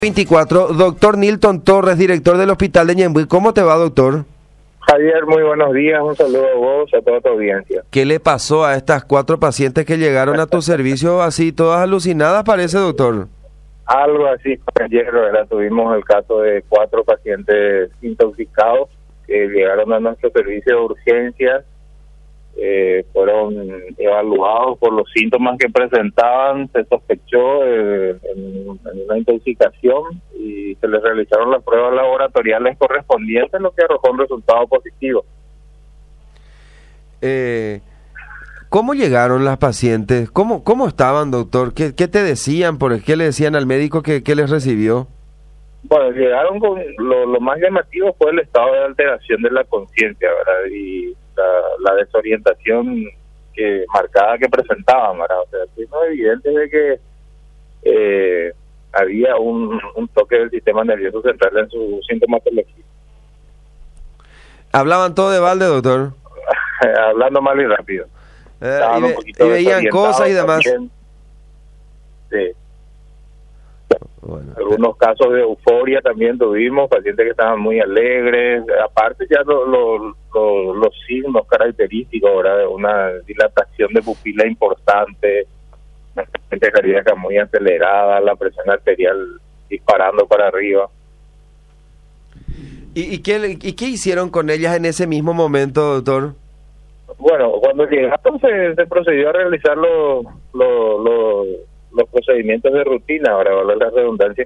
24, doctor Nilton Torres, director del Hospital de Ñemby. ¿Cómo te va, doctor? Javier, muy buenos días, un saludo a vos y a toda tu audiencia. ¿Qué le pasó a estas 4 pacientes que llegaron a tu servicio así, todas alucinadas, parece, doctor? Algo así, ayer, ¿verdad? Tuvimos el caso de 4 pacientes intoxicados que llegaron a nuestro servicio de urgencias, fueron evaluados por los síntomas que presentaban, se sospechó en una intoxicación y se les realizaron las pruebas laboratoriales correspondientes, lo que arrojó un resultado positivo. ¿Cómo llegaron las pacientes? ¿Cómo estaban, doctor? ¿Qué te decían? ¿Qué le decían al médico que les recibió? Bueno, llegaron con lo más llamativo fue el estado de alteración de la conciencia, ¿verdad? Y la desorientación marcada que presentaban, ¿verdad? O sea, es evidente de que había un toque del sistema nervioso central en su sintomatología. ¿Hablaban todo de balde, doctor? Hablando mal y rápido. Y veían cosas y demás. También. Sí. Bueno, algunos casos de euforia también tuvimos, pacientes que estaban muy alegres, aparte ya los signos característicos, ¿verdad? Una dilatación de pupila importante, una frecuencia cardíaca muy acelerada, la presión arterial disparando para arriba. ¿Y qué hicieron con ellas en ese mismo momento, doctor? Bueno, cuando llegaron se procedió a realizar los procedimientos de rutina, ahora vale la redundancia.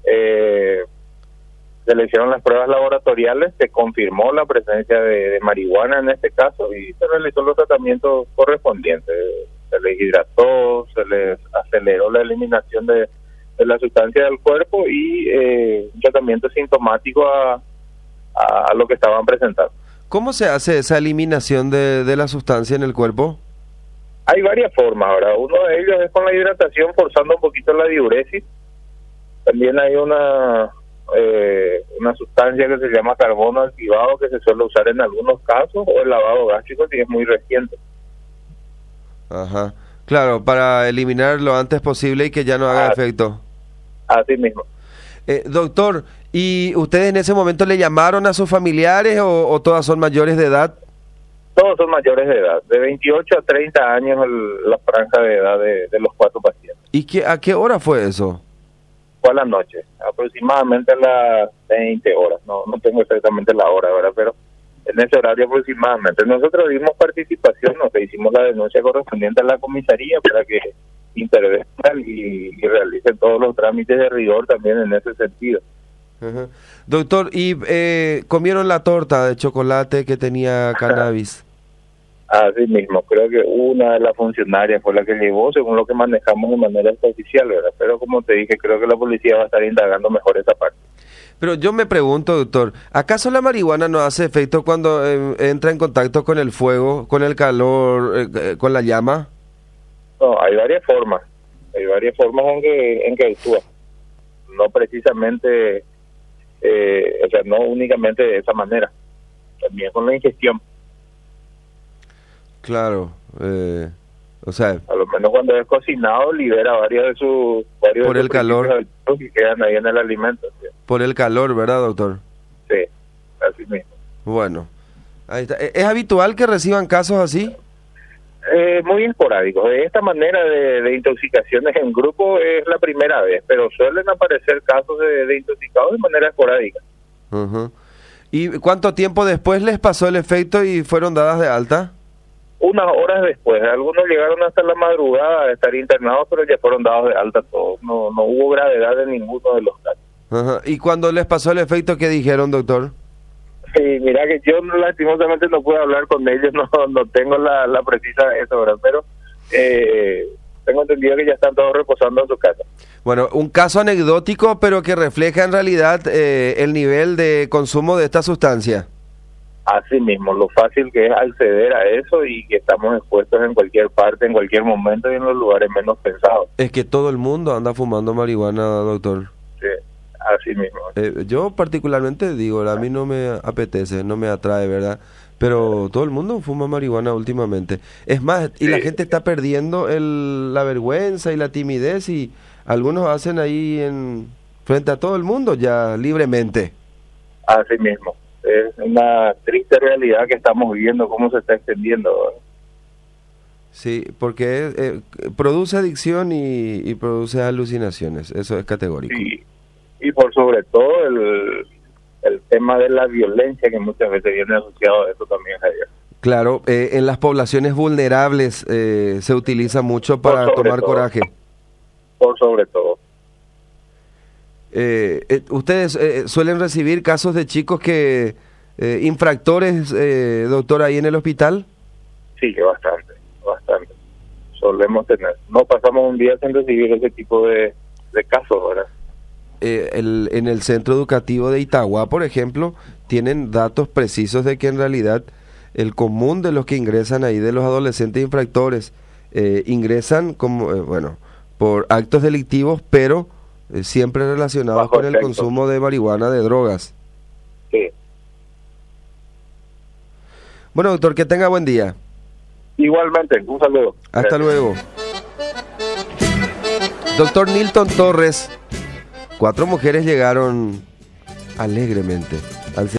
Se le hicieron las pruebas laboratoriales, se confirmó la presencia de marihuana en este caso y se realizó los tratamientos correspondientes. Se les hidrató, se les aceleró la eliminación de la sustancia del cuerpo y un tratamiento sintomático a lo que estaban presentando. ¿Cómo se hace esa eliminación de la sustancia en el cuerpo? Hay varias formas, ¿verdad? Uno de ellos es con la hidratación, forzando un poquito la diuresis. También hay una sustancia que se llama carbono activado que se suele usar en algunos casos, o el lavado gástrico, si es muy reciente. Ajá, claro, para eliminar lo antes posible y que ya no haga efecto. Así mismo. Doctor, ¿y ustedes en ese momento le llamaron a sus familiares o todas son mayores de edad? Todos son mayores de edad, de 28 a 30 años la franja de edad de los 4 pacientes. ¿Y a qué hora fue eso? Fue a la noche, aproximadamente a las 20 horas, no tengo exactamente la hora, ¿verdad? Pero en ese horario aproximadamente. Nosotros dimos participación, hicimos la denuncia correspondiente a la comisaría para que intervengan y realicen todos los trámites de rigor también en ese sentido. Uh-huh. Doctor, ¿y comieron la torta de chocolate que tenía cannabis? Así mismo, creo que una de las funcionarias fue la que llevó, según lo que manejamos de manera extraoficial, ¿verdad? Pero como te dije, creo que la policía va a estar indagando mejor esa parte. Pero yo me pregunto, doctor, ¿acaso la marihuana no hace efecto cuando entra en contacto con el fuego, con el calor, con la llama? No, hay varias formas en que actúa. No precisamente, o sea, no únicamente de esa manera, también con la ingestión. Claro, o sea... A lo menos cuando es cocinado libera varios por el calor que quedan ahí en el alimento. ¿Sí? Por el calor, ¿verdad, doctor? Sí, así mismo. Bueno, ahí está. ¿Es habitual que reciban casos así? Muy esporádicos. De esta manera de intoxicaciones en grupo es la primera vez, pero suelen aparecer casos de intoxicados de manera esporádica. Uh-huh. ¿Y cuánto tiempo después les pasó el efecto y fueron dadas de alta? Unas horas después. Algunos llegaron hasta la madrugada a estar internados, pero ya fueron dados de alta todos. No hubo gravedad en ninguno de los casos. Uh-huh. ¿Y cuando les pasó el efecto, qué dijeron, doctor? Sí, mira que yo lastimosamente no pude hablar con ellos, no tengo la precisa de eso, ¿verdad? Pero tengo entendido que ya están todos reposando en su casa. Bueno, un caso anecdótico, pero que refleja en realidad el nivel de consumo de esta sustancia. Así mismo, lo fácil que es acceder a eso y que estamos expuestos en cualquier parte, en cualquier momento y en los lugares menos pensados. Es que todo el mundo anda fumando marihuana, doctor. Sí. Así mismo. Yo particularmente digo, a mí no me apetece, no me atrae, ¿verdad? Pero todo el mundo fuma marihuana últimamente. Es más, y la gente está perdiendo la vergüenza y la timidez y algunos hacen ahí frente a todo el mundo ya libremente. Así mismo. Es una triste realidad que estamos viviendo, cómo se está extendiendo, ¿verdad? Sí, porque produce adicción y produce alucinaciones, eso es categórico. Sí. Y por sobre todo el tema de la violencia que muchas veces viene asociado a eso también, Javier. Claro, en las poblaciones vulnerables se utiliza mucho para tomar coraje. Por sobre todo. ¿Ustedes suelen recibir casos de chicos que infractores, doctor, ahí en el hospital? Sí, que bastante. Solemos tener. No pasamos un día sin recibir ese tipo de casos, ¿verdad? En el centro educativo de Itagua, por ejemplo, tienen datos precisos de que en realidad el común de los que ingresan ahí, de los adolescentes infractores, ingresan como, por actos delictivos, pero siempre relacionados con el consumo de marihuana, de drogas. Sí. Bueno, doctor, que tenga buen día. Igualmente, un saludo. Hasta luego. Doctor Nilton Torres, 4 mujeres llegaron alegremente